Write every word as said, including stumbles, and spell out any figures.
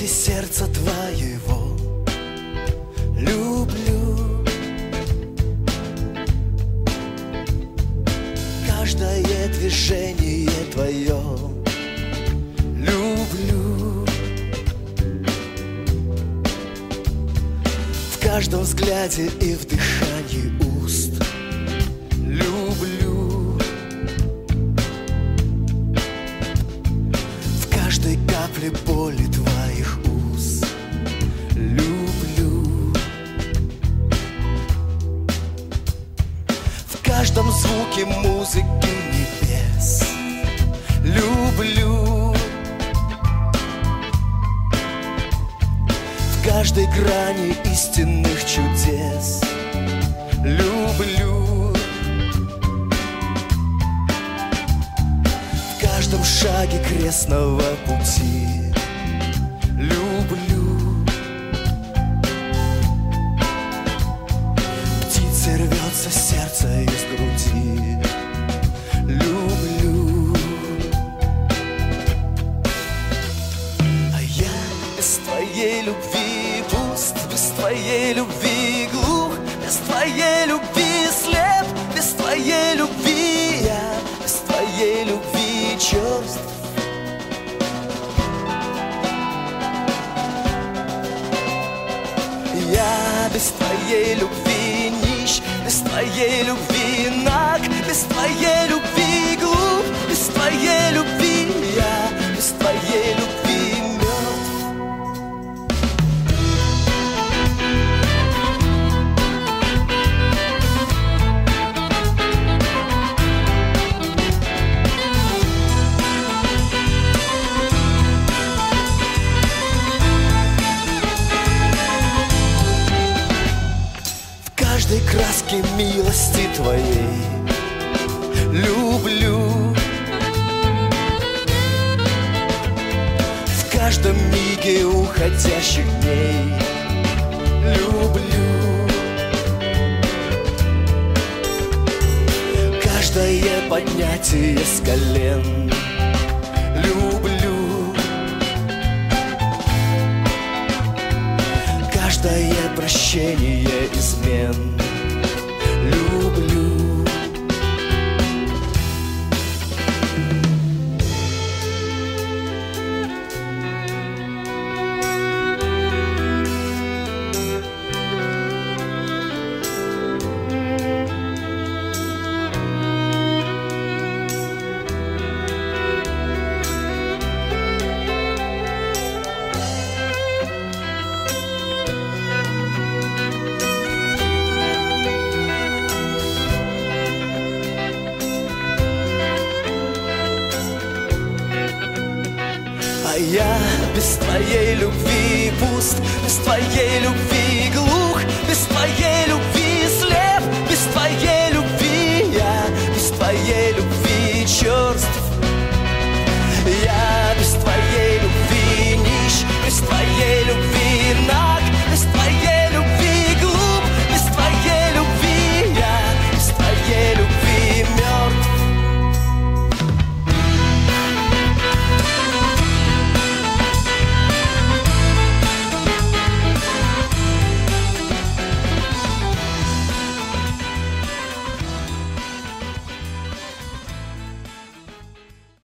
ради сердца твоего люблю. Каждое движение твое люблю. В каждом взгляде и в дыхании уст люблю. В каждой капле боли твоих уст люблю. В каждом звуке музыки небес люблю. В каждой грани истинных чудес люблю. В каждом шаге крестного пути люблю. Птице рвется сердце из груди люблю. А я без твоей любви пуст, без твоей любви глух, без твоей любви слеп, без твоей любви я, без твоей любви чувств. Я без твоей любви нищ, без твоей любви наг, без твоей любви глуп, без твоей любви я, без твоей любви мертв. В каждой краске милости твоей люблю. В каждом миге уходящих дней люблю. Каждое поднятие с колен люблю. Каждое прощение измен люблю. А я без твоей любви пуст, без твоей любви глух, без твоей любви